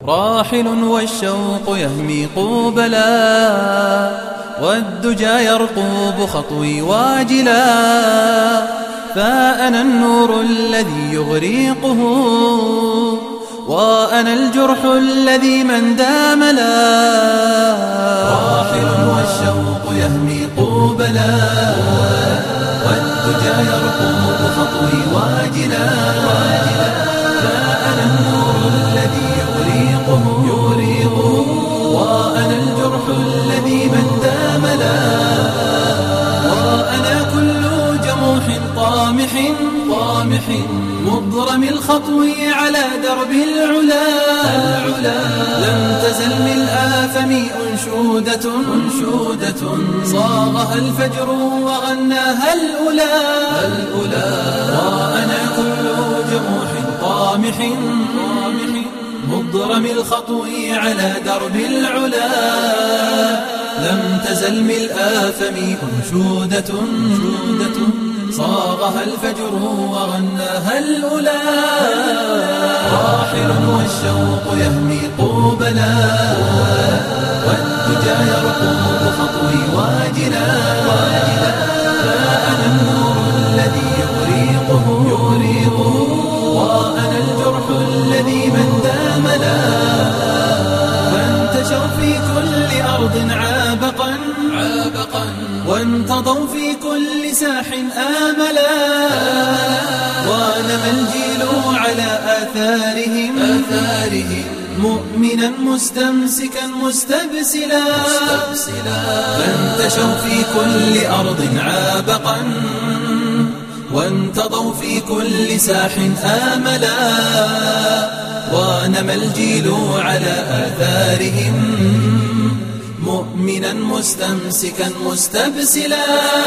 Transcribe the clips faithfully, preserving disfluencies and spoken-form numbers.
راحل والشوق يهمي قوبلا، والدجى يرقوب خطوي واجلا، فأنا النور الذي يغريقه، وأنا الجرح الذي من داملا. راحل والشوق يهمي قوبلا، والدجى يرقوب خطوي واجلا، فأنا النور الذي يغريقه، وأنا الجرح الذي من داملا. وأنا كل جموح طامح طامح مضرم الخطو على درب العلا، لم تزل من آثم أنشودة أنشودة صاغها الفجر وغناها الأولى. وأنا كل جموح طامح مضرم الخطو على درب العلا، لم تزل من الآثم أنشودة صاغها الفجر وغناها الأولى. راحل والشوق يهمي قوبلا، والدجى يرقوب خطوي واجلا، فأنا النور الذي يغريقه، وأنا الجرح الذي من داملا. فانتشر في كل أرض عابقا عابقا، وانتضوا في كل ساح آملا، ونمى الجيل على آثارهم آثارهم مؤمنا مستمسكا مستبسلا. فانتشروا في كل أرض عابقا، وانتضوا في كل ساح آملا، ونمى الجيل على آثارهم مؤمنا مستمسكا مستبسلا.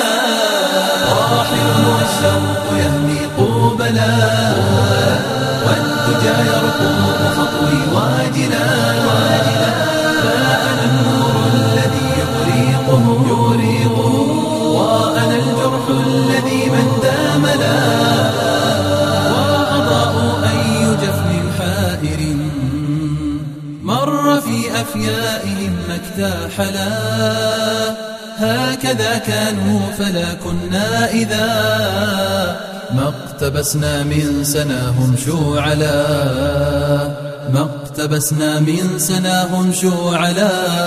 راحل والشوق يهمي قوبلا، والدجى يرقوب خطوي واجلا، فأنا النور الذي يغريقه، وأنا الجرح الذي من داملا. وأضاءوا أي جفن حائر مر في أفيائهم مكتاحلا، هكذا كانوا فلا كنا إذا ما اقتبسنا من سناهم شوعلا، ما اقتبسنا من سناهم شوعلا.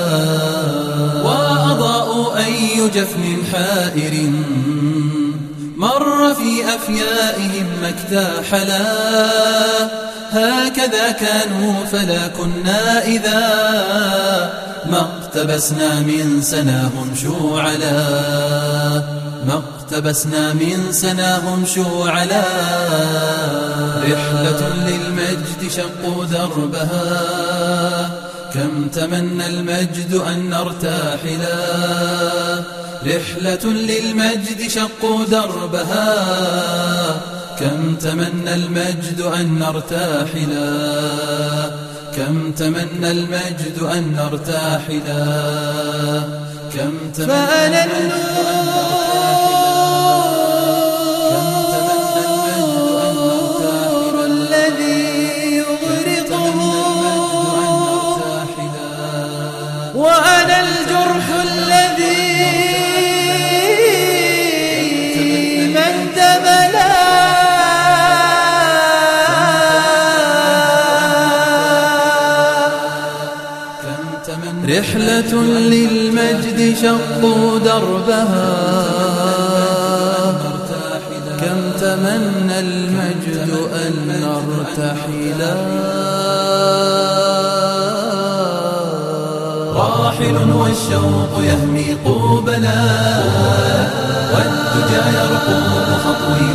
وأضاءوا أي جفن حائر مر في أفيائهم مكتاحلا، هكذا كانوا فلا كنا إذا ما اقتبسنا من سناهم شوعلا، ما اقتبسنا من سناهم شوعلا. رحلة للمجد شقوا دربها، كم تمنى المجد أن نرتحلا، رحلة للمجد شقوا دربها، كم تمنى المجد أن نرتحلا، كم تمنى المجد أن نرتحلا، كم تمنى فأنا النور الذي يغرقه، وأنا الجرح الذي من دملا. رحلة للمجد شقوا دربها، كم تمنى المجد أن نرتحلا. راحل والشوق يهمي قوبلا، والدجى يرقوب خطوي